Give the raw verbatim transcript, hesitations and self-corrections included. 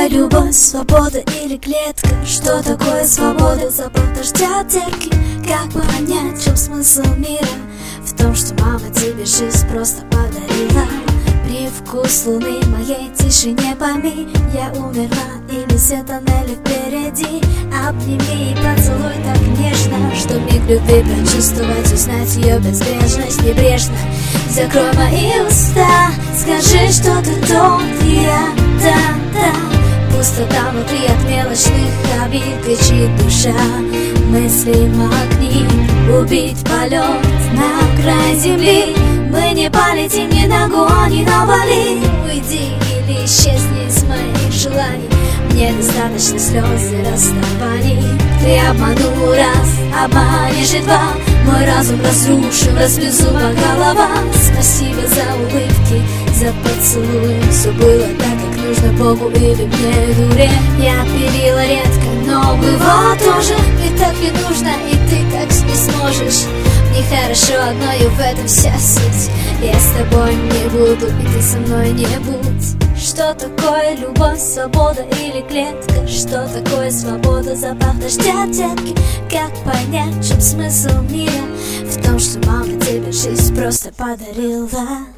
такое любовь, свобода или клетка? Что такое свобода, запах дождя терки? Как понять, в чем смысл мира? В том, что мама тебе жизнь просто подарила. Привкус луны моей тишине пойми, я умерла или все тоннели впереди. Обними и поцелуй так нежно, что миг любви прочувствовать, узнать ее безбрежность небрежно. Закрой мои уста, скажи, что ты тот, и я, да, да. Пустота внутри от мелочных обид, кричит душа. Мысли магнит, убить полет на край земли. Мы не полетим ни на Гоа, ни на Бали. Уйди или исчезни из моих желаний. Мне достаточно слез и расставаний. Ты обманул раз, обманешь и два. Мой разум разрушил, разбезу голова. Спасибо за улыбки, за поцелуй. Все было так, как нужно Богу или мне, дуре. Я пилила редко, но бывало тоже. Ведь так не нужно, и ты так не сможешь. Мне хорошо одной, и в этом вся суть. Я с тобой не буду, и ты со мной не будь. Что такое любовь, свобода или клетка? Что такое свобода, запах дождя терки? Как понять, в чем смысл мира? В том, что мама тебе жизнь просто подарила.